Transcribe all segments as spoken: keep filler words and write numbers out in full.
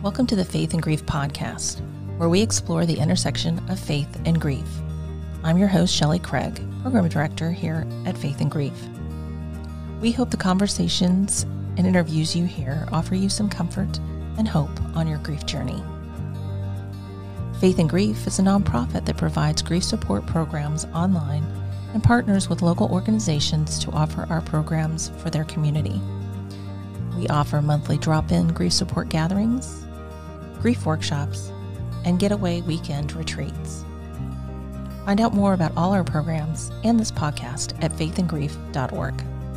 Welcome to the Faith and Grief podcast, where we explore the intersection of faith and grief. I'm your host, Shelley Craig, Program Director here at Faith and Grief. We hope the conversations and interviews you hear offer you some comfort and hope on your grief journey. Faith and Grief is a nonprofit that provides grief support programs online and partners with local organizations to offer our programs for their community. We offer monthly drop-in grief support gatherings, grief workshops, and getaway weekend retreats. Find out more about all our programs and this podcast at faith and grief dot org.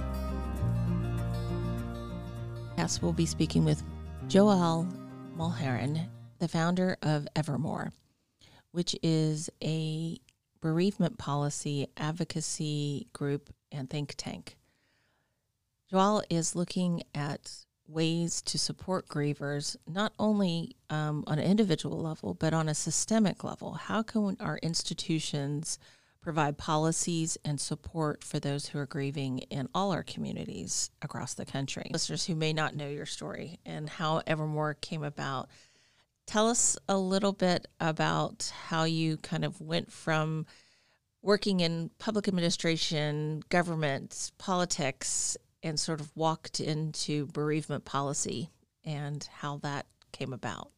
Yes, we'll be speaking with Joelle Mulheron, the founder of Evermore, which is a bereavement policy advocacy group and think tank. Joelle is looking at ways to support grievers, not only um, on an individual level, but on a systemic level. How can our institutions provide policies and support for those who are grieving in all our communities across the country? Listeners who may not know your story and how Evermore came about, tell us a little bit about how you kind of went from working in public administration, government, politics, and sort of walked into bereavement policy and how that came about.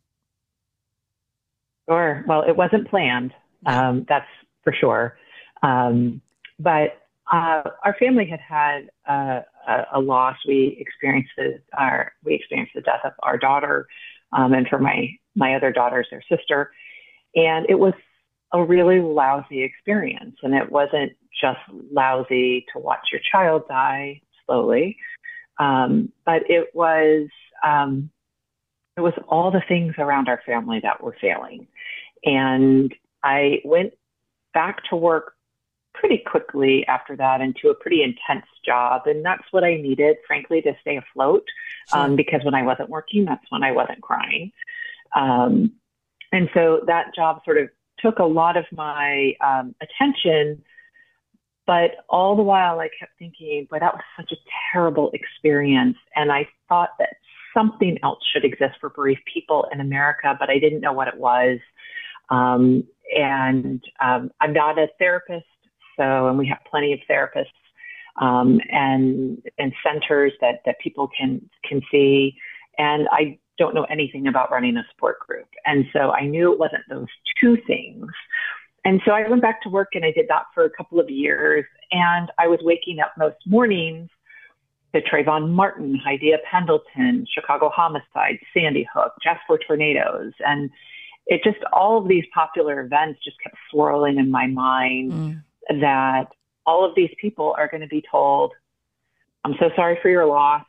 Sure. Well, it wasn't planned. Um, that's for sure. Um, but uh, our family had had uh, a, a loss. We experienced the, our we experienced the death of our daughter, um, and for my my other daughters, their sister, and it was a really lousy experience. And it wasn't just lousy to watch your child die slowly, um, but it was um, it was all the things around our family that were failing. And I went back to work pretty quickly after that into a pretty intense job, and that's what I needed, frankly, to stay afloat. Sure. Um, because when I wasn't working, that's when I wasn't crying, um, and so that job sort of took a lot of my um, attention. But all the while I kept thinking, boy, that was such a terrible experience. And I thought that something else should exist for bereaved people in America, but I didn't know what it was. Um, and um, I'm not a therapist, so, and we have plenty of therapists um, and and centers that, that people can, can see. And I don't know anything about running a support group. And so I knew it wasn't those two things. And so I went back to work and I did that for a couple of years. And I was waking up most mornings to Trayvon Martin, Hydea Pendleton, Chicago homicide, Sandy Hook, Jasper tornadoes. And it just, all of these popular events just kept swirling in my mind mm. that all of these people are going to be told, I'm so sorry for your loss,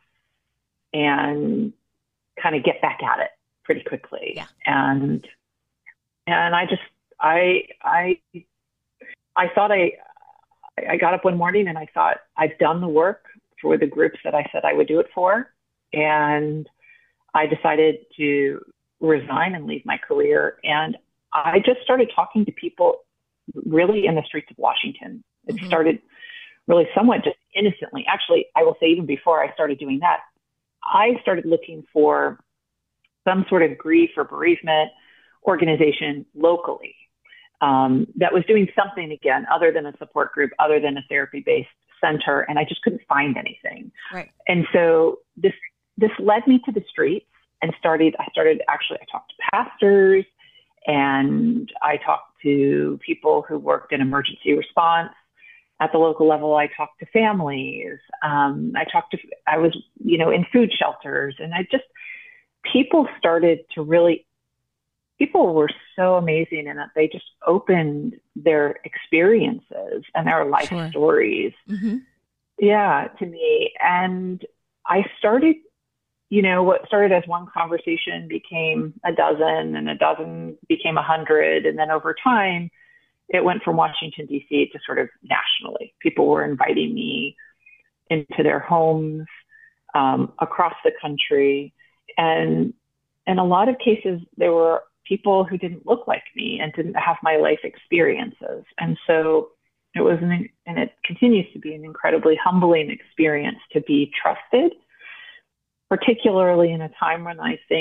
and kind of get back at it pretty quickly. Yeah. And, and I just, I, I, I thought I, I got up one morning and I thought, I've done the work for the groups that I said I would do it for. And I decided to resign and leave my career. And I just started talking to people really in the streets of Washington. It mm-hmm. started really somewhat just innocently. Actually, I will say even before I started doing that, I started looking for some sort of grief or bereavement organization locally um, that was doing something, again, other than a support group, other than a therapy-based center, and I just couldn't find anything. Right. And so this this led me to the streets and started, I started, actually, I talked to pastors, and I talked to people who worked in emergency response. At the local level, I talked to families. Um, I talked to, I was, you know, in food shelters, and I just, people started to really, people were so amazing in that they just opened their experiences and their life sure. stories. Mm-hmm. Yeah, to me. And I started, you know, what started as one conversation became a dozen, and a dozen became a hundred. And then over time, it went from Washington, D C to sort of nationally. People were inviting me into their homes um, across the country. And in a lot of cases, there were people who didn't look like me and didn't have my life experiences. And so it was, an, and it continues to be, an incredibly humbling experience to be trusted, particularly in a time when I think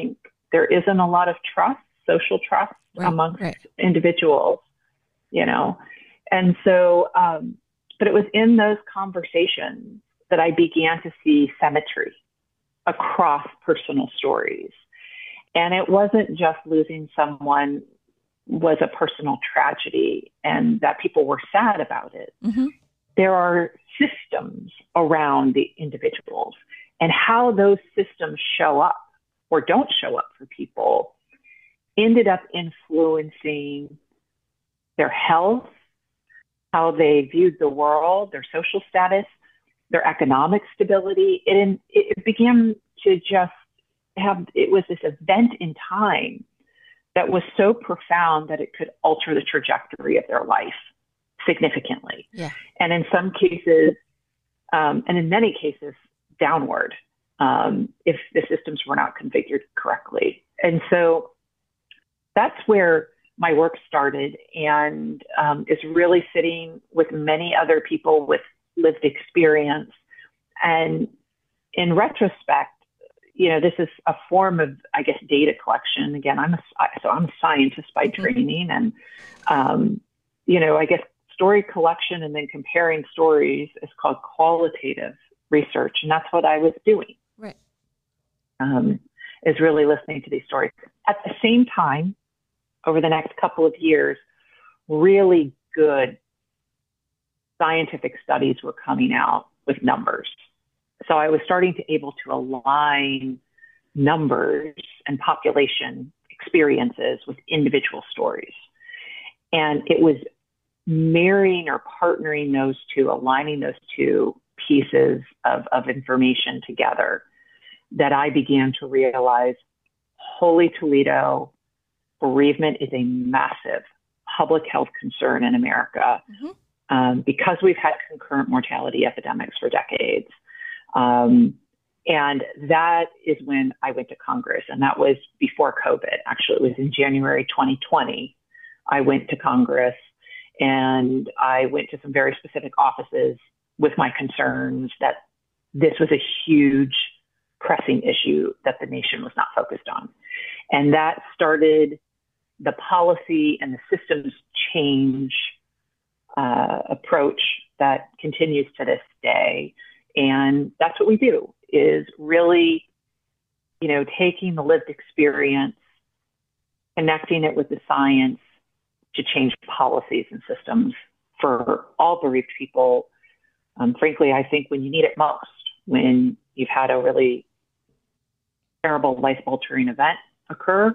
there isn't a lot of trust, social trust right, amongst right. individuals, you know. And so, um, but it was in those conversations that I began to see symmetry across personal stories. And it wasn't just losing someone was a personal tragedy and that people were sad about it. Mm-hmm. There are systems around the individuals, and how those systems show up or don't show up for people ended up influencing their health, how they viewed the world, their social status, their economic stability. It, it began to just have, it was this event in time that was so profound that it could alter the trajectory of their life significantly. Yeah. And in some cases, um, and in many cases, downward, um, if the systems were not configured correctly. And so that's where my work started, and um, is really sitting with many other people with lived experience. And in retrospect, you know, this is a form of, I guess, data collection. Again, I'm a, so I'm a scientist by training, and, um, you know, I guess story collection and then comparing stories is called qualitative research. And that's what I was doing. Right. Um, is really listening to these stories. At the same time, over the next couple of years, really good scientific studies were coming out with numbers. So I was starting to able to align numbers and population experiences with individual stories. And it was marrying or partnering those two, aligning those two pieces of, of information together, that I began to realize, holy Toledo, bereavement is a massive public health concern in America, mm-hmm. um, because we've had concurrent mortality epidemics for decades. Um, and that is when I went to Congress, and that was before COVID. Actually, it was in January twenty twenty. I went to Congress, and I went to some very specific offices with my concerns that this was a huge pressing issue that the nation was not focused on. And that started the policy and the systems change uh, approach that continues to this day. And that's what we do, is really, you know, taking the lived experience, connecting it with the science to change policies and systems for all bereaved people. Um, frankly, I think when you need it most, when you've had a really terrible life-altering event occur,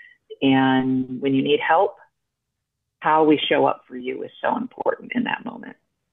and when you need help, how we show up for you is so important in that moment.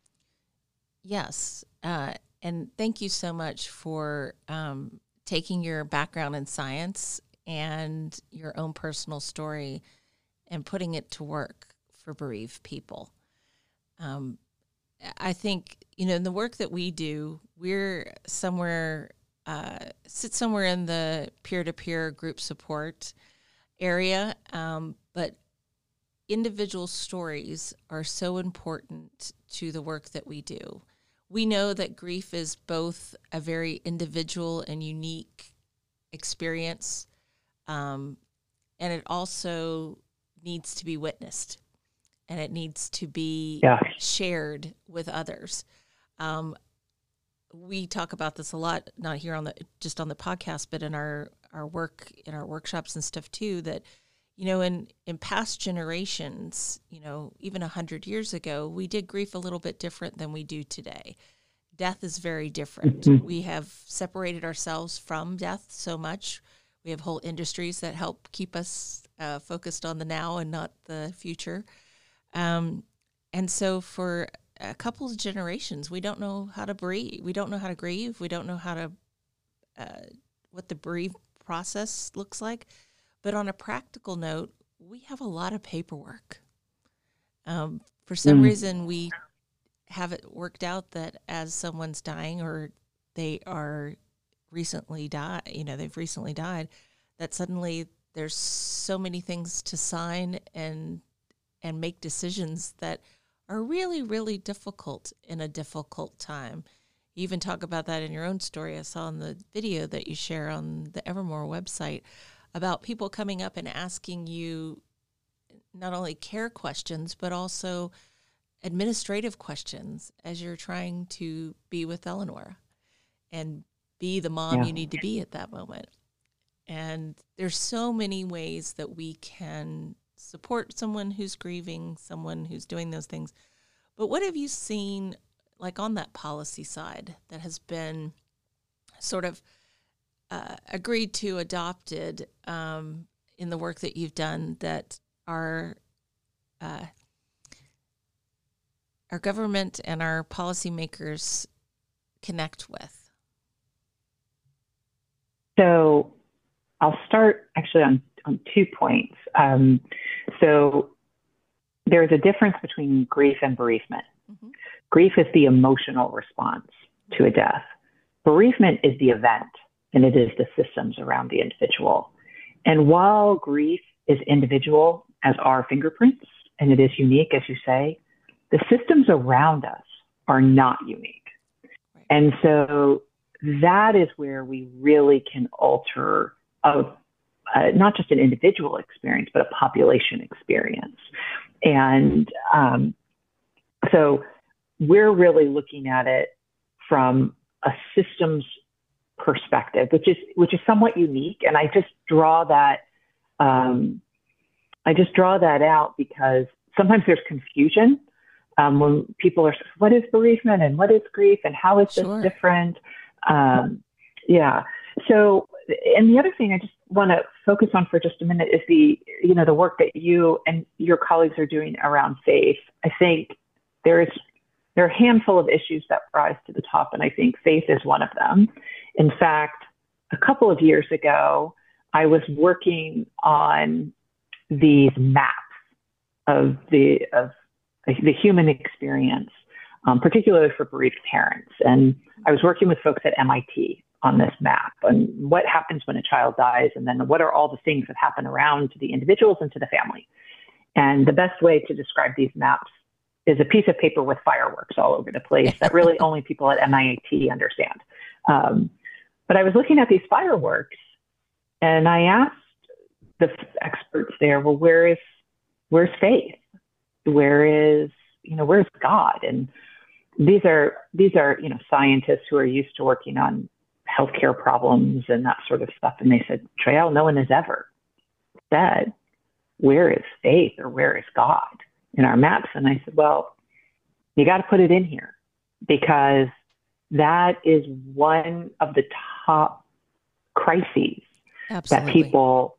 Yes. Uh, and thank you so much for um, taking your background in science and your own personal story and putting it to work for bereaved people. Um, I think, you know, in the work that we do, we're somewhere, uh, sit somewhere in the peer-to-peer group support area, um, but individual stories are so important to the work that we do. We know that grief is both a very individual and unique experience, um, and it also needs to be witnessed, and it needs to be yeah. shared with others. Um, we talk about this a lot, not here on the just on the podcast, but in our, our work, in our workshops and stuff too, that, you know, in, in past generations, you know, even a hundred years ago, we did grief a little bit different than we do today. Death is very different. Mm-hmm. We have separated ourselves from death so much. We have whole industries that help keep us uh, focused on the now and not the future. Um, and so for a couple of generations, we don't know how to grieve. We don't know how to grieve. We don't know how to, uh, what the bereave process looks like. But on a practical note, we have a lot of paperwork. Um, for some mm. reason, we have it worked out that as someone's dying or they are recently died, you know, they've recently died, that suddenly there's so many things to sign and and make decisions that are really, really difficult in a difficult time. You even talk about that in your own story. I saw in the video that you share on the Evermore website about people coming up and asking you not only care questions, but also administrative questions as you're trying to be with Eleanor and be the mom Yeah. you need to be at that moment. And there's so many ways that we can support someone who's grieving, someone who's doing those things. But what have you seen, like on that policy side, that has been sort of uh, agreed to, adopted um, in the work that you've done that our uh, our government and our policymakers connect with? So I'll start actually on, on two points. Um, so there's a difference between grief and bereavement. Mm-hmm. Grief is the emotional response to a death. Bereavement is the event, and it is the systems around the individual. And while grief is individual, as are fingerprints, and it is unique, as you say, the systems around us are not unique. Right. And so that is where we really can alter a, uh, not just an individual experience, but a population experience. And um, so we're really looking at it from a systems perspective, which is which is somewhat unique. And I just draw that um, I just draw that out because sometimes there's confusion um, when people are, what is bereavement and what is grief and how is this sure. different? Um, yeah. So, and the other thing I just want to focus on for just a minute is the, you know, the work that you and your colleagues are doing around faith. I think there is, there are a handful of issues that rise to the top, and I think faith is one of them. In fact, a couple of years ago, I was working on these maps of the, of the human experience, um, particularly for bereaved parents. And I was working with folks at M I T on this map and what happens when a child dies, and then what are all the things that happen around to the individuals and to the family. And the best way to describe these maps is a piece of paper with fireworks all over the place that really only people at M I T understand. Um, but I was looking at these fireworks and I asked the experts there, well, where is, where's faith? Where is, you know, where's God? And these are, these are, you know, scientists who are used to working on healthcare problems and that sort of stuff. And they said, Trael, no one has ever said, where is faith or where is God in our maps? And I said, well, you got to put it in here because that is one of the top crises Absolutely. That people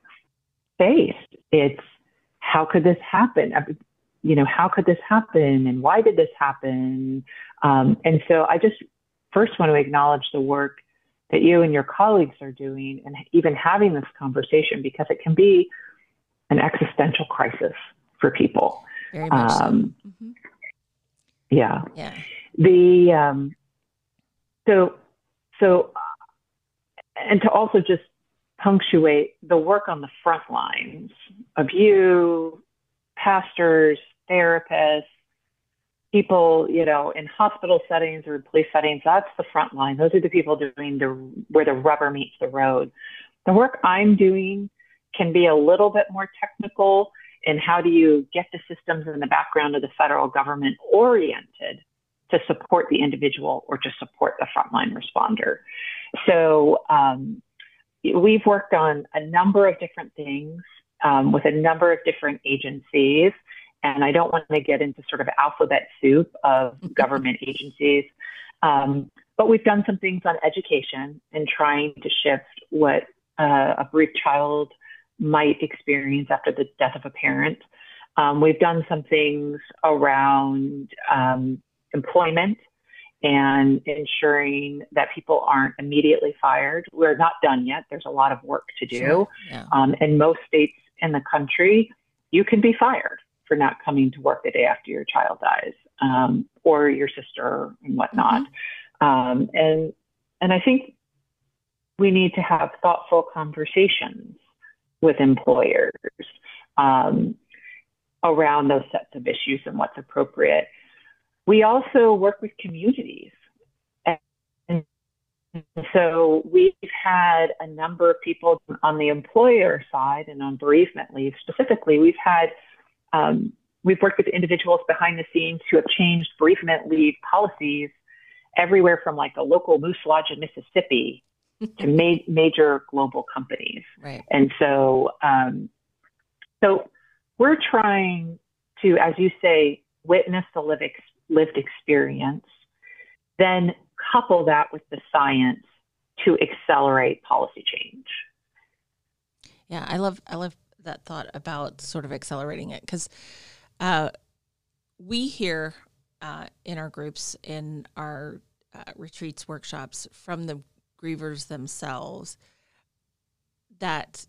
face. It's, how could this happen? You know, how could this happen? And why did this happen? Um, and so I just first want to acknowledge the work that you and your colleagues are doing and even having this conversation, because it can be an existential crisis for people. Very much um, so. Mm-hmm. Yeah. Yeah. The, um, so, so, and to also just punctuate the work on the front lines of you, pastors, therapists, people, you know, in hospital settings or police settings, that's the front line. Those are the people doing the, where the rubber meets the road. The work I'm doing can be a little bit more technical in how do you get the systems in the background of the federal government oriented to support the individual or to support the frontline responder. So um, we've worked on a number of different things um, with a number of different agencies. And I don't want to get into sort of alphabet soup of government agencies. Um, but we've done some things on education and trying to shift what uh, a bereaved child might experience after the death of a parent. Um, we've done some things around um, employment and ensuring that people aren't immediately fired. We're not done yet. There's a lot of work to do. Sure. Yeah. Um, in most states in the country, you can be fired for not coming to work the day after your child dies, um, or your sister and whatnot. Mm-hmm. Um, and, and I think we need to have thoughtful conversations with employers um, around those sets of issues and what's appropriate. We also work with communities. And so we've had a number of people on the employer side and on bereavement leave specifically. We've had, um, we've worked with individuals behind the scenes who have changed bereavement leave policies everywhere from like a local Moose Lodge in Mississippi to ma- major global companies. Right. And so, um, so we're trying to, as you say, witness the live ex- lived experience, then couple that with the science to accelerate policy change. Yeah, I love I love that thought about sort of accelerating it, because uh, we hear uh, in our groups, in our uh, retreats, workshops, from the grievers themselves, that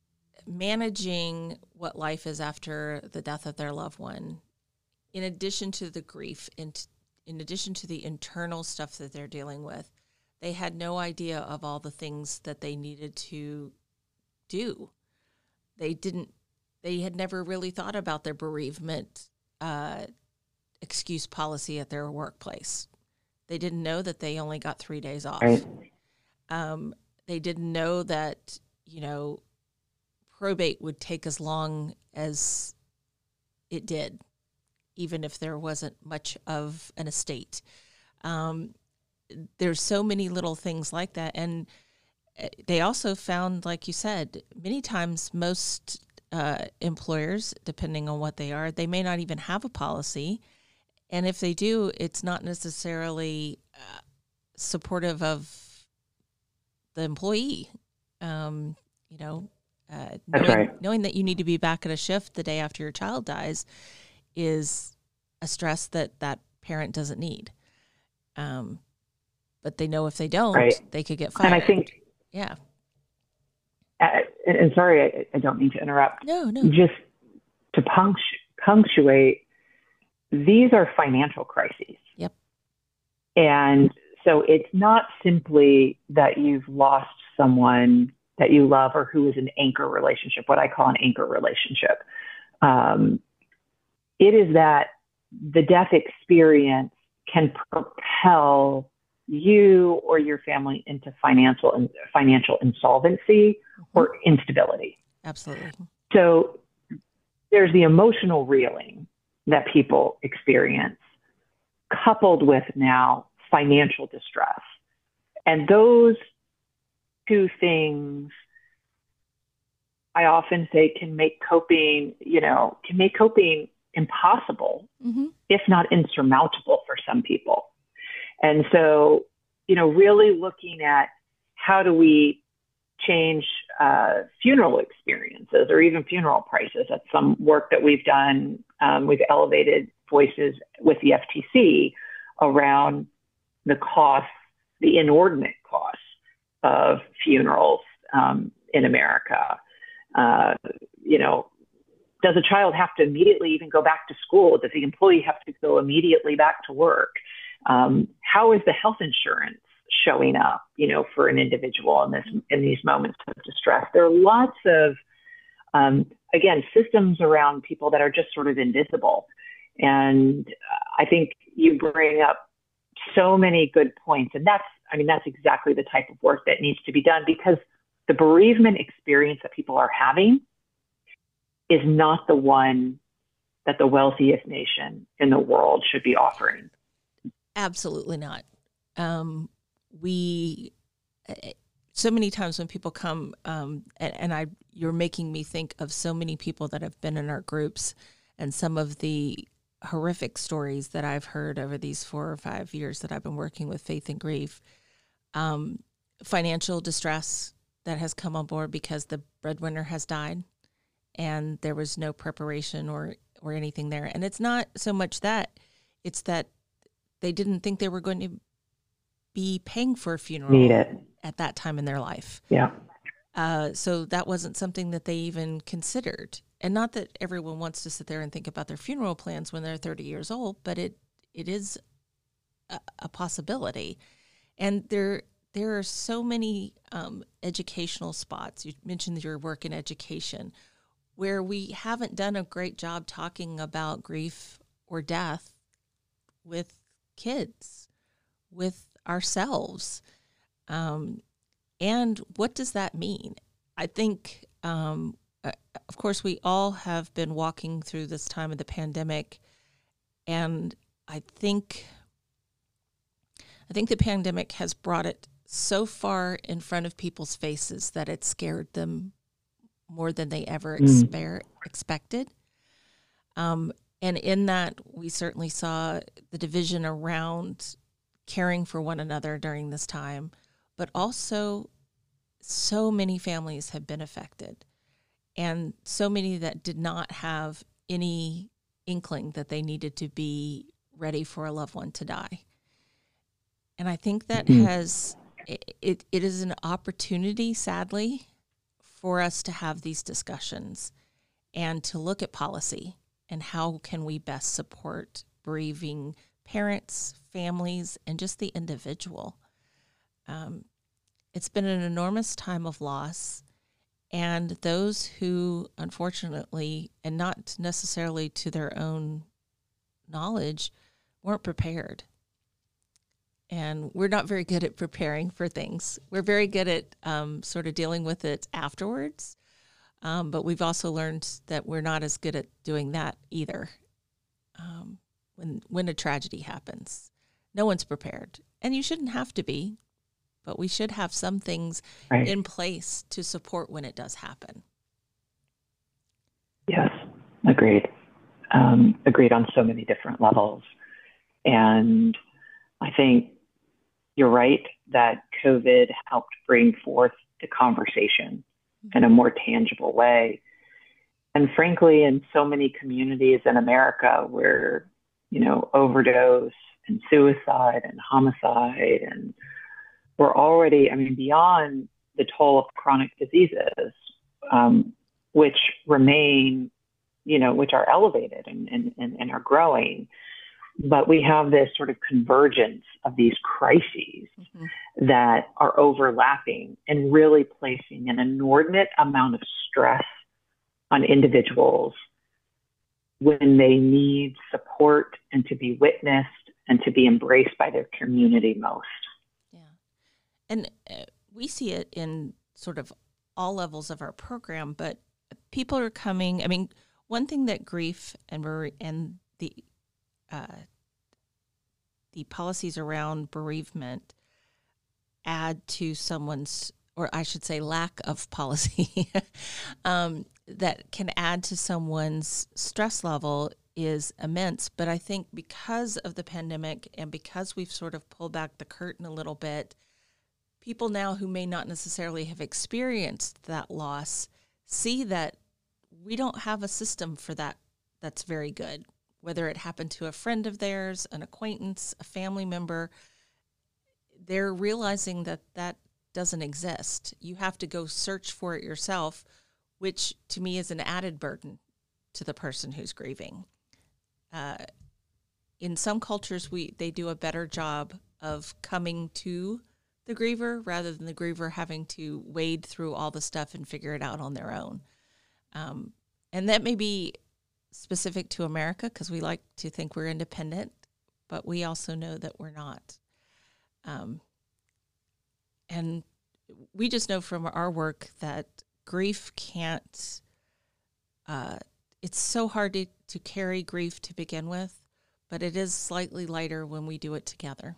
managing what life is after the death of their loved one, in addition to the grief, in, in addition to the internal stuff that they're dealing with, they had no idea of all the things that they needed to do. They didn't, they had never really thought about their bereavement uh, excuse policy at their workplace. They didn't know that they only got three days off. Right. Um, they didn't know that, you know, probate would take as long as it did, even if there wasn't much of an estate. Um, there's so many little things like that. And they also found, like you said, many times most uh, employers, depending on what they are, they may not even have a policy. And if they do, it's not necessarily uh, supportive of the employee. Um, you know, uh, That's knowing, right. knowing that you need to be back at a shift the day after your child dies is a stress that that parent doesn't need. Um, but they know if they don't, Right. they could get fired. And I think, yeah. uh, and, and sorry, I, I don't mean to interrupt. No, no. Just to punctu- punctuate, these are financial crises. Yep. And so it's not simply that you've lost someone that you love or who is an anchor relationship, what I call an anchor relationship. Um, it is that the death experience can propel you or your family into financial and financial insolvency mm-hmm. or instability. Absolutely. So there's the emotional reeling that people experience, coupled with now financial distress. And those two things, I often say, can make coping, you know, can make coping impossible, mm-hmm. if not insurmountable for some people. And so, you know, really looking at how do we change uh, funeral experiences or even funeral prices. That's some work that we've done. Um, we've elevated voices with the F T C around the costs, the inordinate costs of funerals um, in America. Uh, you know, does a child have to immediately even go back to school? Does the employee have to go immediately back to work? Um, how is the health insurance showing up, you know, for an individual in this in these moments of distress? There are lots of, um, again, systems around people that are just sort of invisible. And I think you bring up so many good points. And that's, I mean, that's exactly the type of work that needs to be done, because the bereavement experience that people are having is not the one that the wealthiest nation in the world should be offering. Absolutely not. Um, we, so many times when people come, um, and, and I, you're making me think of so many people that have been in our groups and some of the horrific stories that I've heard over these four or five years that I've been working with Faith and Grief. Um, financial distress that has come on board because the breadwinner has died and there was no preparation or, or anything there. And it's not so much that, it's that they didn't think they were going to be paying for a funeral Need it. at that time in their life. Yeah. Uh, so that wasn't something that they even considered. And not that everyone wants to sit there and think about their funeral plans when they're thirty years old, but it it is a, a possibility. And there there are so many um, educational spots. You mentioned your work in education, where we haven't done a great job talking about grief or death with kids, with ourselves. Um, and what does that mean? I think, um, uh, of course, we all have been walking through this time of the pandemic, and I think, I think the pandemic has brought it so far in front of people's faces that it scared them more than they ever Mm. exper- expected. Um, and in that, we certainly saw the division around caring for one another during this time, but also so many families have been affected, and so many that did not have any inkling that they needed to be ready for a loved one to die. And I think that Mhm. has, it, it, it is an opportunity, sadly, for us to have these discussions and to look at policy and how can we best support bereaving parents, families, and just the individual. Um, it's been an enormous time of loss, and those who, unfortunately, and not necessarily to their own knowledge, weren't prepared. And we're not very good at preparing for things. We're very good at um, sort of dealing with it afterwards. Um, but we've also learned that we're not as good at doing that either. Um, when when a tragedy happens, no one's prepared, and you shouldn't have to be, but we should have some things Right. in place to support when it does happen. Yes, agreed. Um, agreed on so many different levels. And I think you're right that COVID helped bring forth the conversation in a more tangible way. And frankly, in so many communities in America where, you know, overdose and suicide and homicide, and we're already, I mean, beyond the toll of chronic diseases, um, which remain, you know, which are elevated and, and, and, and are growing. But we have this sort of convergence of these crises mm-hmm. that are overlapping and really placing an inordinate amount of stress on individuals when they need support and to be witnessed and to be embraced by their community most. Yeah. And uh, we see it in sort of all levels of our program, but people are coming. I mean, one thing that grief and and the uh, the policies around bereavement add to someone's, or I should say lack of policy, um, that can add to someone's stress level is immense. But I think because of the pandemic and because we've sort of pulled back the curtain a little bit, people now who may not necessarily have experienced that loss see that we don't have a system for that that's very good. Whether it happened to a friend of theirs, an acquaintance, a family member, they're realizing that that doesn't exist. You have to go search for it yourself, which to me is an added burden to the person who's grieving. Uh, in some cultures, we they do a better job of coming to the griever rather than the griever having to wade through all the stuff and figure it out on their own. Um, and that may be specific to America because we like to think we're independent, but we also know that we're not. Um, and we just know from our work that grief can't, uh, it's so hard to, to carry grief to begin with, but it is slightly lighter when we do it together.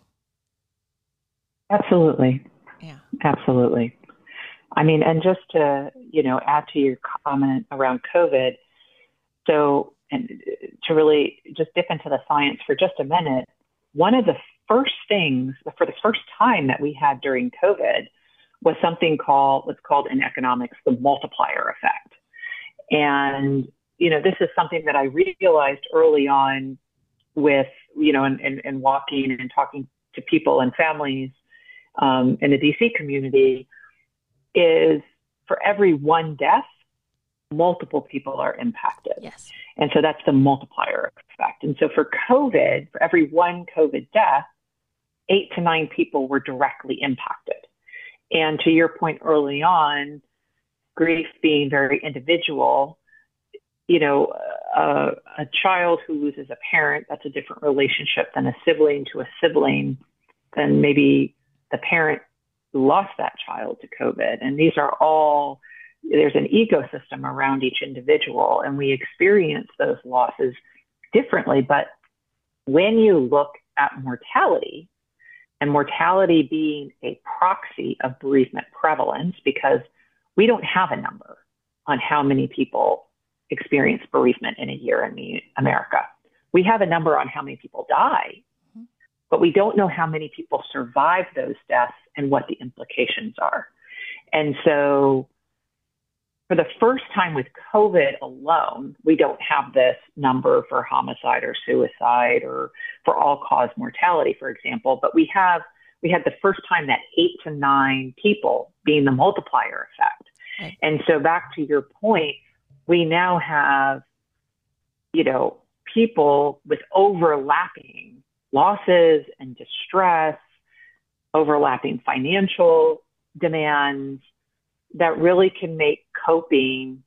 Absolutely. Yeah. Absolutely. I mean, and just to, you know, add to your comment around COVID, so, and to really just dip into the science for just a minute, one of the first things, for the first time that we had during COVID was something called, what's called in economics, the multiplier effect. And, you know, this is something that I realized early on with, you know, and, and, and walking and talking to people and families um, in the D C community is for every one death, multiple people are impacted. Yes. And so that's the multiplier effect. And so for COVID, for every one COVID death, eight to nine people were directly impacted. And to your point early on, grief being very individual, you know, uh, a child who loses a parent, that's a different relationship than a sibling to a sibling, than maybe the parent lost that child to COVID. And these are all, there's an ecosystem around each individual, and we experience those losses differently. But when you look at mortality, and mortality being a proxy of bereavement prevalence, because we don't have a number on how many people experience bereavement in a year in America. We have a number on how many people die, but we don't know how many people survive those deaths and what the implications are. And so for the first time with COVID alone, we don't have this number for homicide or suicide or for all-cause mortality, for example, but we have we had the first time that eight to nine people being the multiplier effect. Right. And so back to your point, we now have, you know, people with overlapping losses and distress, overlapping financial demands that really can make coping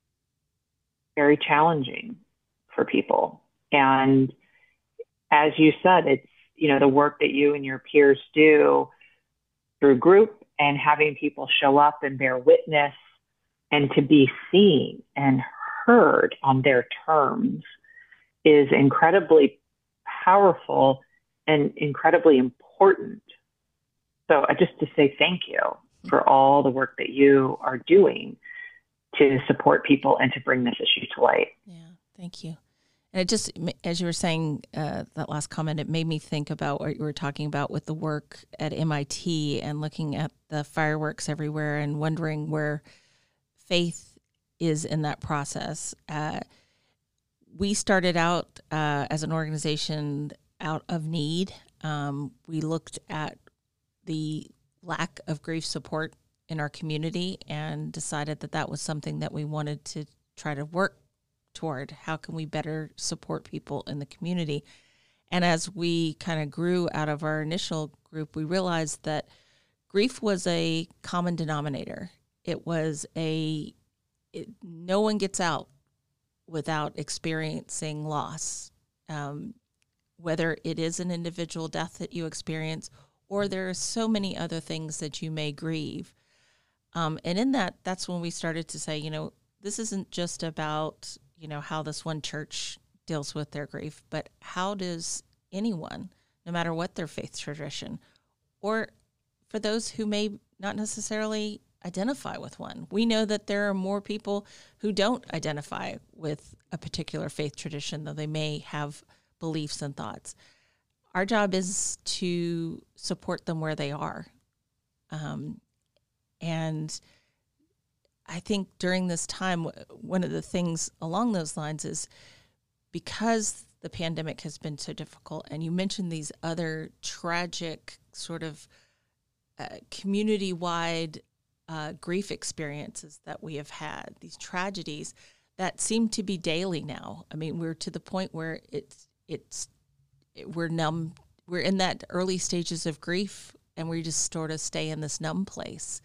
very challenging for people. And as you said, it's, you know, the work that you and your peers do through group and having people show up and bear witness and to be seen and heard on their terms is incredibly powerful and incredibly important. So I just to say thank you for all the work that you are doing to support people and to bring this issue to light. Yeah, thank you. And it just, as you were saying uh, that last comment, it made me think about what you were talking about with the work at M I T and looking at the fireworks everywhere and wondering where faith is in that process. Uh, we started out uh, as an organization out of need. Um, we looked at the lack of grief support in our community and decided that that was something that we wanted to try to work toward. How can we better support people in the community? And as we kind of grew out of our initial group, we realized that grief was a common denominator. It was a, it, no one gets out without experiencing loss, um, whether it is an individual death that you experience or there are so many other things that you may grieve. Um, and in that, that's when we started to say, you know, this isn't just about, you know, how this one church deals with their grief, but how does anyone, no matter what their faith tradition, or for those who may not necessarily identify with one. We know that there are more people who don't identify with a particular faith tradition, though they may have beliefs and thoughts. Our job is to support them where they are. Um, and I think during this time, one of the things along those lines is because the pandemic has been so difficult, and you mentioned these other tragic sort of uh, community-wide uh, grief experiences that we have had, these tragedies that seem to be daily now. I mean, we're to the point where it's it's we're numb. We're in that early stages of grief, and we just sort of stay in this numb place.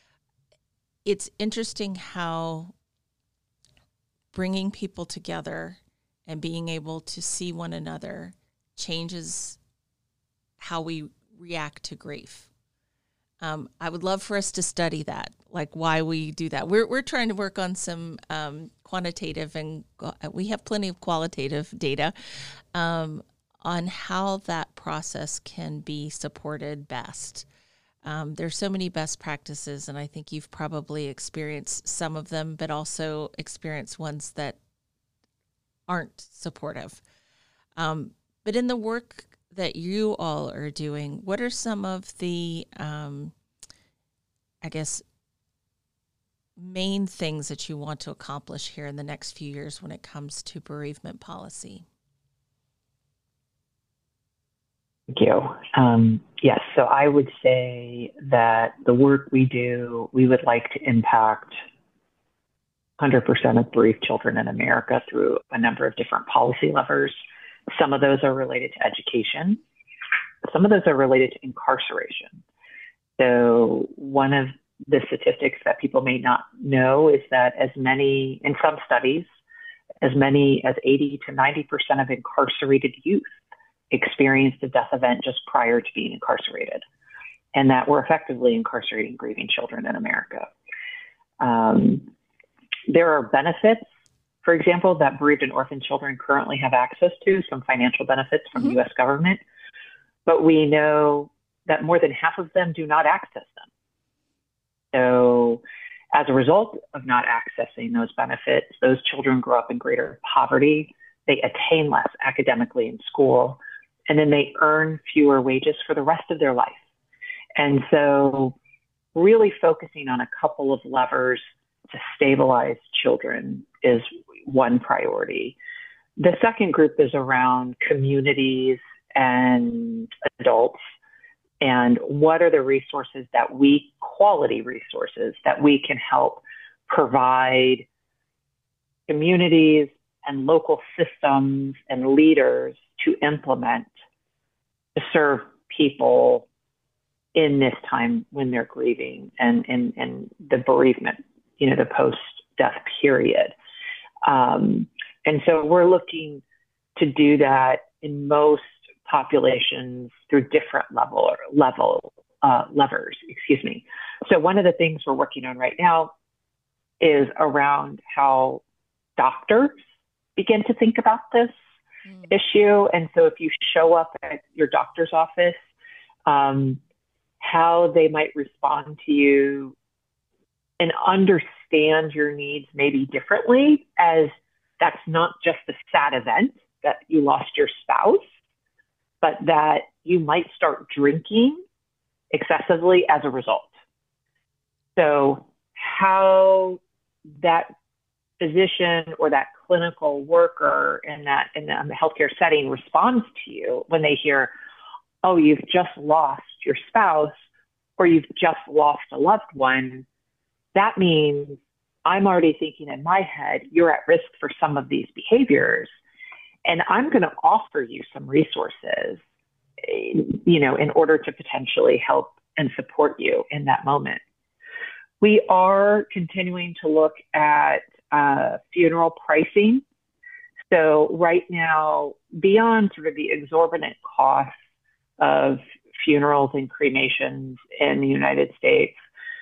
It's interesting how bringing people together and being able to see one another changes how we react to grief. Um, I would love for us to study that, like why we do that. We're we're trying to work on some um, quantitative and we have plenty of qualitative data um, on how that process can be supported best. Um, there's so many best practices, and I think you've probably experienced some of them, but also experienced ones that aren't supportive. Um, but in the work that you all are doing, what are some of the, um, I guess, main things that you want to accomplish here in the next few years when it comes to bereavement policy? Thank you. Um, yes, so I would say that the work we do, we would like to impact one hundred percent of bereaved children in America through a number of different policy levers. Some of those are related to education. Some of those are related to incarceration. So one of the statistics that people may not know is that as many, in some studies, as many as eighty to ninety percent of incarcerated youth experienced a death event just prior to being incarcerated. and that we're effectively incarcerating grieving children in America. Um, there are benefits, for example, that bereaved and orphan children currently have access to, some financial benefits from mm-hmm. the U S government, but we know that more than half of them do not access them. So as a result of not accessing those benefits, those children grow up in greater poverty, they attain less academically in school, and then they earn fewer wages for the rest of their life. And so really focusing on a couple of levers to stabilize children is one priority. The second group is around communities and adults, and what are the resources that we, quality resources, that we can help provide communities and local systems and leaders to implement to serve people in this time when they're grieving and, and, and the bereavement, you know, the post-death period. Um, and so we're looking to do that in most populations through different level or level uh, levers, excuse me. So one of the things we're working on right now is around how doctors begin to think about this mm. issue. And so if you show up at your doctor's office, um, how they might respond to you and understand your needs maybe differently, as that's not just a sad event that you lost your spouse, but that you might start drinking excessively as a result. So how that physician or that clinical worker in that in the healthcare setting responds to you when they hear, oh, you've just lost your spouse or you've just lost a loved one, that means I'm already thinking in my head, you're at risk for some of these behaviors. And I'm going to offer you some resources, you know, in order to potentially help and support you in that moment. We are continuing to look at uh, funeral pricing. So right now, beyond sort of the exorbitant costs of funerals and cremations in the United States,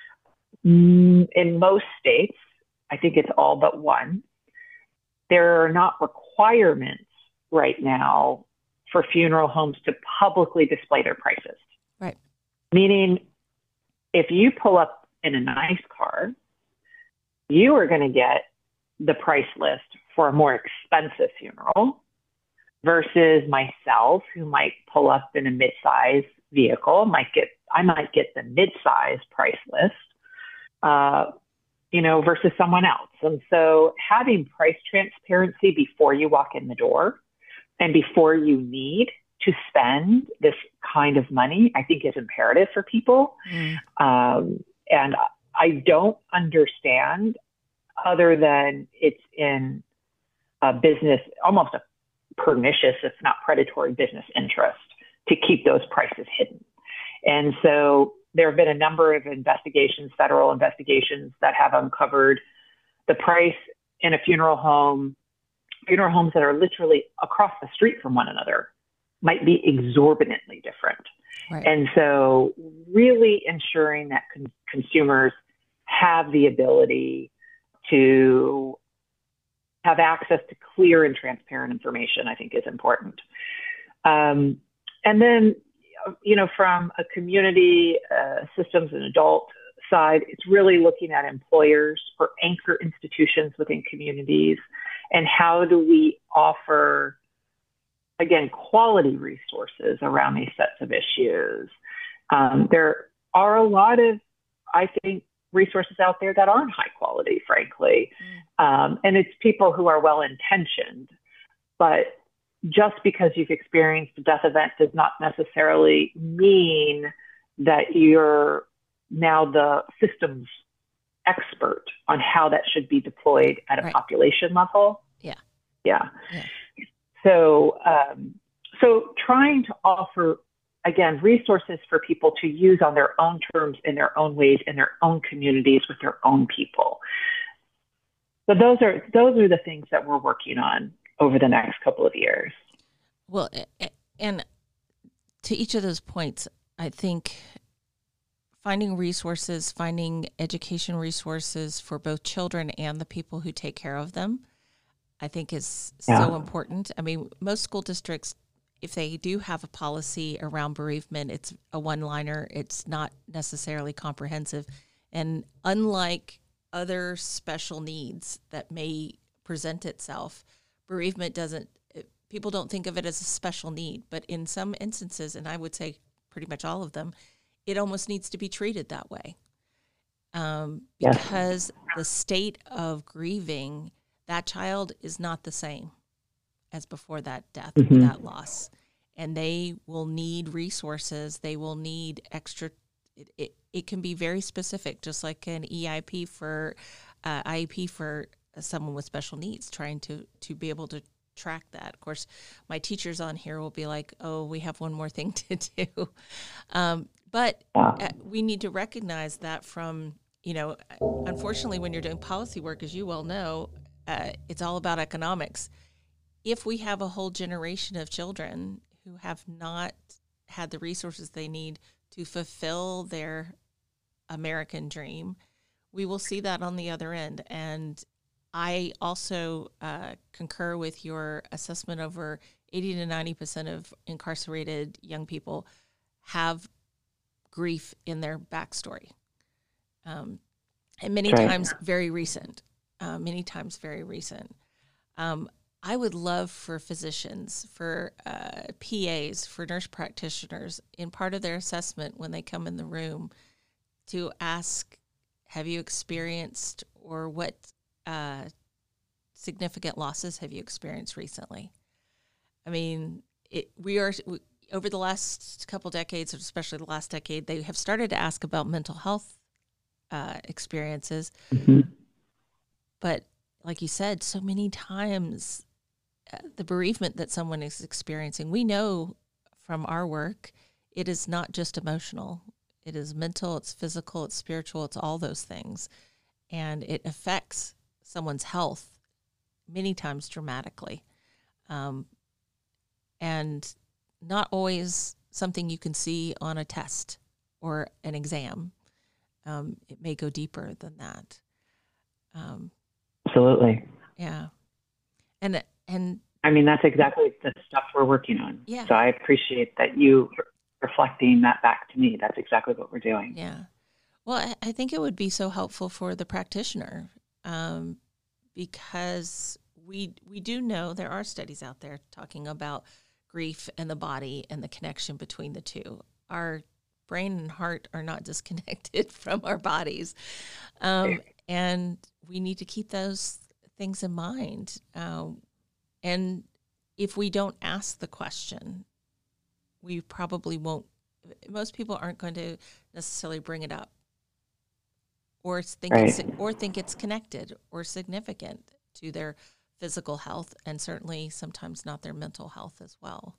in most states, I think it's all but one, there are not requirements right now for funeral homes to publicly display their prices. Right. Meaning, if you pull up in a nice car, you are going to get the price list for a more expensive funeral versus myself, who might pull up in a mid-size vehicle, might get I might get the mid-size price list, uh, you know, versus someone else. And so having price transparency before you walk in the door and before you need to spend this kind of money, I think is imperative for people. Mm. Um, and I don't understand, other than it's in a business, almost a pernicious, if not predatory business interest, to keep those prices hidden. And so there have been a number of investigations, federal investigations, that have uncovered the price in a funeral home, funeral homes that are literally across the street from one another, might be exorbitantly different. Right. And so really ensuring that con- consumers have the ability to have access to clear and transparent information, I think is important. Um, and then, you know, from a community, uh, systems and adult side, it's really looking at employers or anchor institutions within communities, and how do we offer, again, quality resources around these sets of issues. Um, there are a lot of, I think, resources out there that aren't high quality, frankly. Mm. Um, and it's people who are well-intentioned, but just because you've experienced a death event does not necessarily mean that you're now the systems expert on how that should be deployed at a right. population level. Yeah. Yeah. yeah. So, um, so trying to offer, again, resources for people to use on their own terms, in their own ways, in their own communities, with their own people. So those are those are the things that we're working on over the next couple of years. Well, and to each of those points, I think finding resources, finding education resources for both children and the people who take care of them, I think is Yeah. so important. I mean, most school districts, if they do have a policy around bereavement, it's a one-liner. It's not necessarily comprehensive. And unlike other special needs that may present itself, bereavement doesn't, people don't think of it as a special need, but in some instances, and I would say pretty much all of them, it almost needs to be treated that way. Um, Yes. because the state of grieving, that child is not the same as before that death Mm-hmm. or that loss. And they will need resources. They will need extra. It, it, it can be very specific, just like an E I P for uh, I E P for someone with special needs, trying to, to be able to track that. Of course, my teachers on here will be like, oh, we have one more thing to do. Um, but Yeah. uh, we need to recognize that from, you know, unfortunately, when you're doing policy work, as you well know, uh, it's all about economics. If we have a whole generation of children who have not had the resources they need to fulfill their American dream, we will see that on the other end. And I also uh, concur with your assessment. Over eighty to ninety percent of incarcerated young people have grief in their backstory. Um, and many Right. times very recent, uh, many times very recent. Um, I would love for physicians, for uh, P As, for nurse practitioners, in part of their assessment when they come in the room, to ask, have you experienced, or what uh, significant losses have you experienced recently? I mean, it, we are, we, over the last couple decades, especially the last decade, they have started to ask about mental health uh, experiences. Mm-hmm. But like you said, so many times uh, the bereavement that someone is experiencing, we know from our work, it is not just emotional. It is mental, it's physical, it's spiritual, it's all those things. And it affects someone's health many times dramatically. Um, and not always something you can see on a test or an exam. Um, it may go deeper than that. Um, Absolutely. yeah. And, and I mean, that's exactly the stuff we're working on. Yeah. So I appreciate that you reflecting that back to me. That's exactly what we're doing. yeah. Well, I, I think it would be so helpful for the practitioner, um, because we, we do know there are studies out there talking about grief and the body and the connection between the two. Our brain and heart are not disconnected from our bodies. Um, and we need to keep those things in mind. Um, and if we don't ask the question, we probably won't, most people aren't going to necessarily bring it up or think Right. it's, or think it's connected or significant to their physical health, and certainly sometimes not their mental health as well.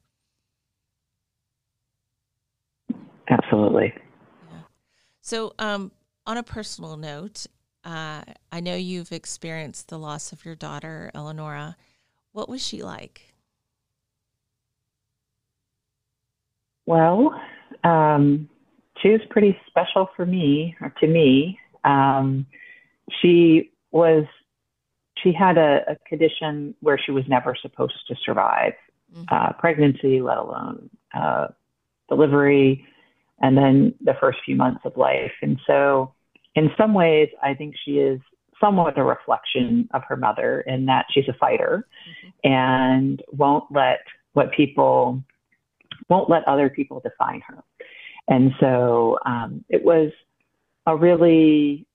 Absolutely. Yeah. So, um, on a personal note, uh, I know you've experienced the loss of your daughter, Eleonora. What was she like? Well, um, she was pretty special for me, or to me. Um, she was, she had a, a condition where she was never supposed to survive Mhm. uh, pregnancy, let alone uh, delivery, and then the first few months of life. And so in some ways, I think she is somewhat a reflection of her mother in that she's a fighter Mhm. and won't let what people, won't let other people define her. And so um, it was a really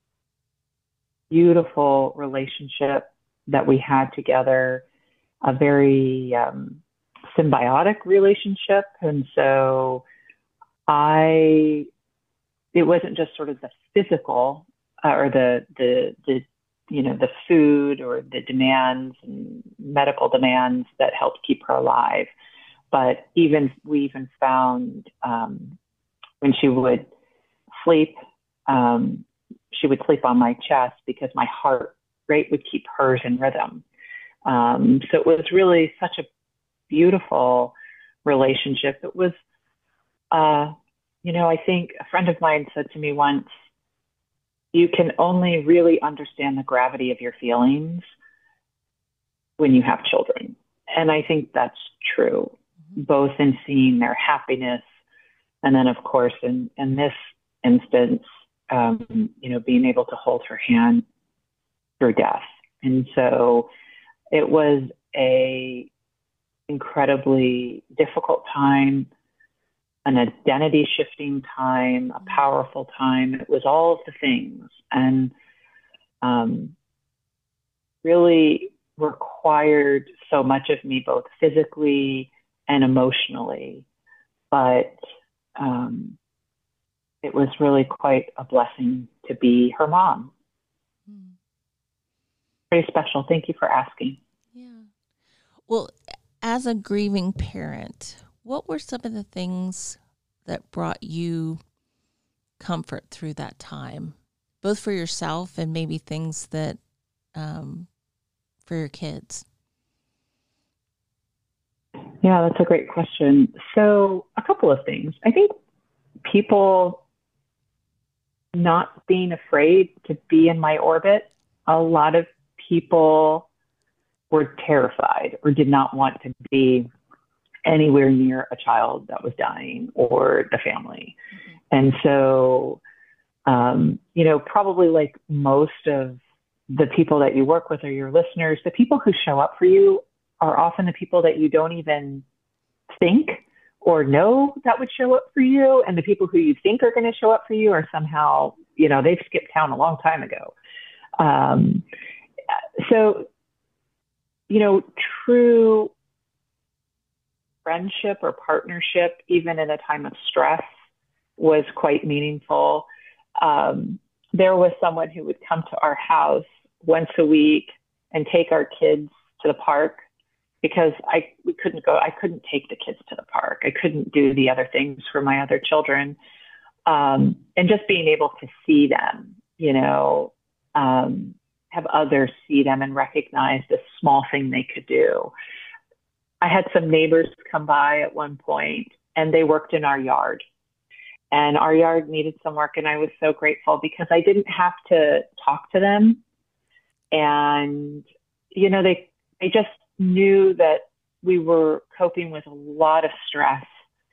beautiful relationship that we had together, a very um, symbiotic relationship. And so I, it wasn't just sort of the physical uh, or the, the, the, you know, the food or the demands and medical demands that helped keep her alive. But even, we even found um, when she would sleep, um, she would sleep on my chest because my heart rate would keep hers in rhythm. Um, so it was really such a beautiful relationship. It was, uh, you know, I think a friend of mine said to me once, you can only really understand the gravity of your feelings when you have children. And I think that's true, both in seeing their happiness and then, of course, in, in this instance, um, you know, being able to hold her hand through death. And so it was a incredibly difficult time, an identity shifting time, a powerful time. It was all of the things, and um, really required so much of me, both physically and emotionally. But um, it was really quite a blessing to be her mom. Mm. Pretty special. Thank you for asking. Yeah. Well, as a grieving parent, what were some of the things that brought you comfort through that time, both for yourself and maybe things that um, for your kids? Yeah, that's a great question. So a couple of things. I think people not being afraid to be in my orbit. A lot of people were terrified or did not want to be anywhere near a child that was dying or the family. Mm-hmm. And so, um, you know, probably like most of the people that you work with or your listeners, the people who show up for you are often the people that you don't even think or know that would show up for you. And the people who you think are going to show up for you are somehow, you know, they've skipped town a long time ago. Um, so, you know, true friendship or partnership, even in a time of stress, was quite meaningful. Um, there was someone who would come to our house once a week and take our kids to the park, because I we couldn't go. I couldn't take the kids to the park. I couldn't do the other things for my other children. Um, and just being able to see them, you know, um, have others see them and recognize the small thing they could do. I had some neighbors come by at one point, and they worked in our yard. And our yard needed some work, and I was so grateful because I didn't have to talk to them. And, you know, they they just knew that we were coping with a lot of stress.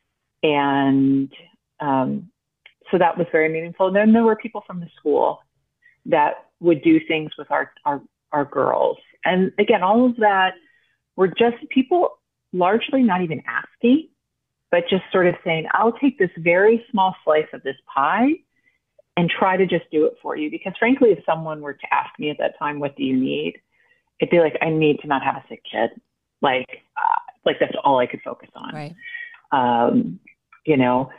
And um, so that was very meaningful. And then there were people from the school that would do things with our, our, our girls. And again, all of that were just people largely not even asking, but just sort of saying, I'll take this very small slice of this pie and try to just do it for you. Because frankly, if someone were to ask me at that time, what do you need? It'd be like, I need to not have a sick kid. Like, uh, like that's all I could focus on. Right. Um, you know,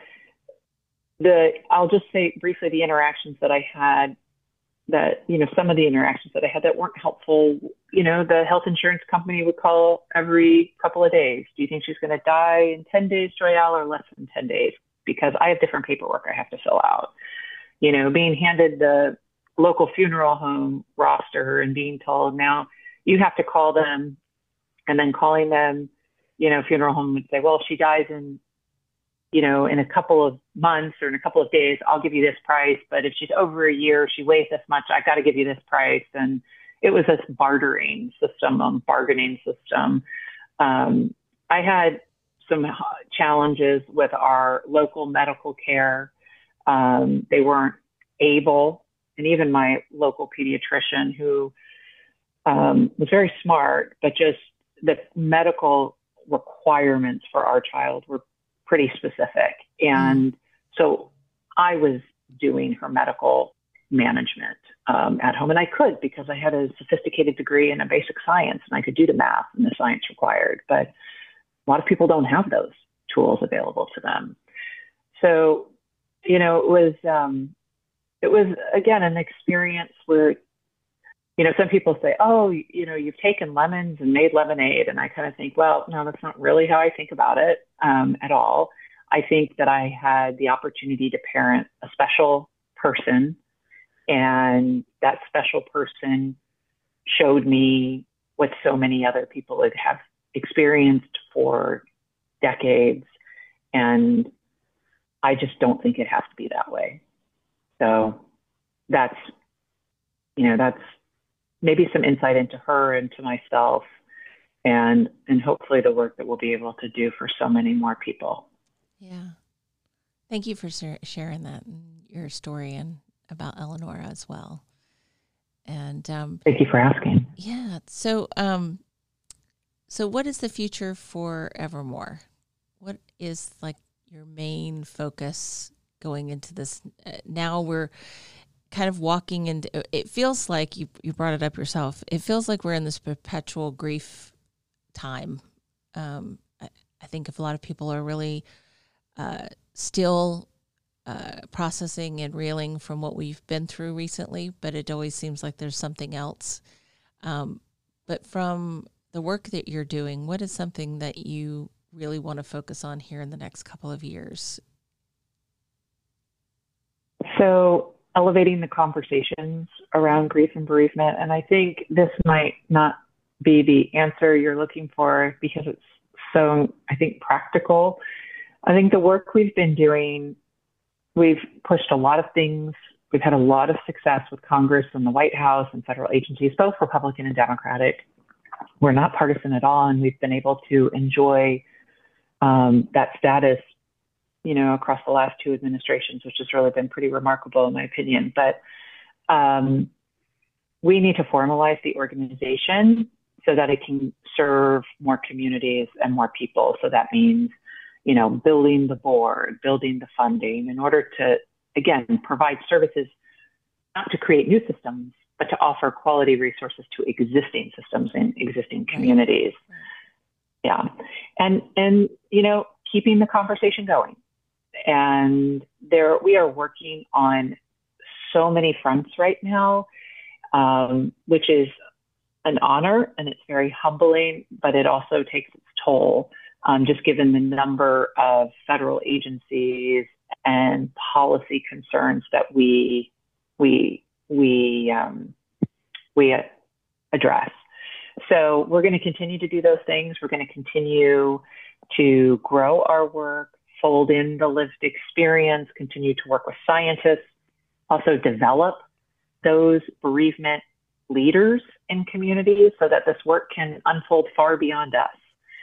the, I'll just say briefly the interactions that I had that, you know, some of the interactions that I had that weren't helpful. You know, the health insurance company would call every couple of days. Do you think she's going to die in ten days, Joyelle, or less than ten days? Because I have different paperwork I have to fill out. You know, being handed the local funeral home roster and being told now you have to call them, and then calling them, you know, funeral home would say, well, if she dies in, you know, in a couple of months or in a couple of days, I'll give you this price. But if she's over a year, she weighs this much, I got to give you this price. And it was this bartering system, um, bargaining system. Um, I had some challenges with our local medical care. Um, they weren't able, and even my local pediatrician, who um, was very smart, but just the medical requirements for our child were pretty specific. And so I was doing her medical management um, at home, and I could because I had a sophisticated degree in a basic science and I could do the math and the science required. But a lot of people don't have those tools available to them. So, you know, it was, um, it was again, an experience where, you know, some people say, oh, you know, you've taken lemons and made lemonade. And I kind of think, well, no, that's not really how I think about it um, at all. I think that I had the opportunity to parent a special person, and that special person showed me what so many other people would have experienced for decades. And I just don't think it has to be that way. So that's, you know, that's maybe some insight into her and to myself, and and hopefully the work that we'll be able to do for so many more people. Yeah. Thank you for sharing that and your story and about Eleanor as well. And um, thank you for asking. Yeah. So, um, so what is the future for Evermore? What is like your main focus going into this? Uh, now we're kind of walking into, it feels like you, you brought it up yourself. It feels like we're in this perpetual grief time. Um, I, I think if a lot of people are really uh, still uh, processing and reeling from what we've been through recently, but it always seems like there's something else. Um, but from the work that you're doing, what is something that you really want to focus on here in the next couple of years? So elevating the conversations around grief and bereavement. And I think this might not be the answer you're looking for because it's so, I think, practical. I think the work we've been doing, we've pushed a lot of things. We've had a lot of success with Congress and the White House and federal agencies, both Republican and Democratic. We're not partisan at all, and we've been able to enjoy um, that status, you know, across the last two administrations, which has really been pretty remarkable in my opinion. But um, we need to formalize the organization so that it can serve more communities and more people. So that means, you know, building the board, building the funding in order to, again, provide services, not to create new systems, but to offer quality resources to existing systems in existing communities. Yeah. And, and, you know, keeping the conversation going. And there, we are working on so many fronts right now, um, which is an honor, and it's very humbling, but it also takes its toll, um, just given the number of federal agencies and policy concerns that we we we um, we address. So we're going to continue to do those things. We're going to continue to grow our work, fold in the lived experience, continue to work with scientists, also develop those bereavement leaders in communities so that this work can unfold far beyond us.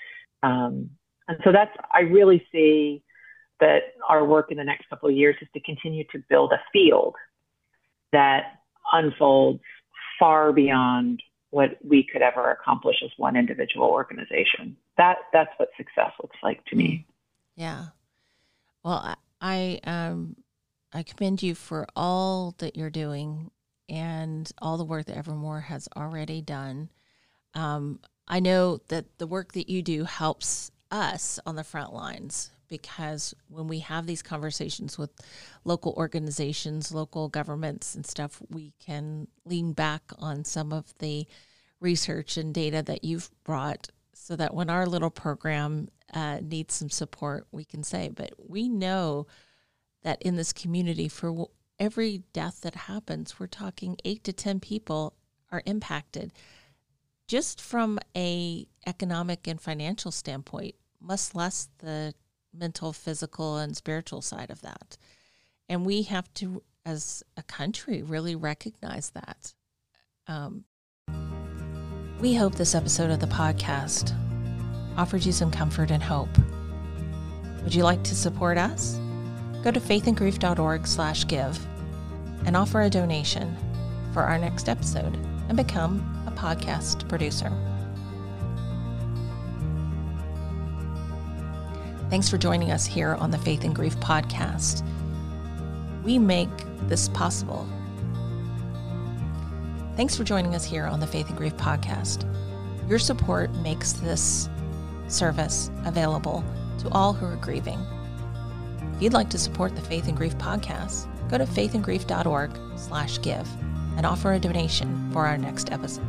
Um, and so that's, I really see that our work in the next couple of years is to continue to build a field that unfolds far beyond what we could ever accomplish as one individual organization. That that's what success looks like to me. Yeah. Well, I um, I commend you for all that you're doing and all the work that Evermore has already done. Um, I know that the work that you do helps us on the front lines, because when we have these conversations with local organizations, local governments and stuff, we can lean back on some of the research and data that you've brought so that when our little program uh, needs some support, we can say, but we know that in this community, for every death that happens, we're talking eight to ten people are impacted just from a economic and financial standpoint, much less the mental, physical, and spiritual side of that. And we have to, as a country, really recognize that. Um, we hope this episode of the podcast offered you some comfort and hope. Would you like to support us? Go to faithandgrief.org slash give and offer a donation for our next episode and become a podcast producer. Thanks for joining us here on the Faith and Grief podcast. We make this possible. Thanks for joining us here on the Faith and Grief podcast. Your support makes this service available to all who are grieving. If you'd like to support the Faith and Grief podcast, go to faithandgrief.org slash give and offer a donation for our next episode.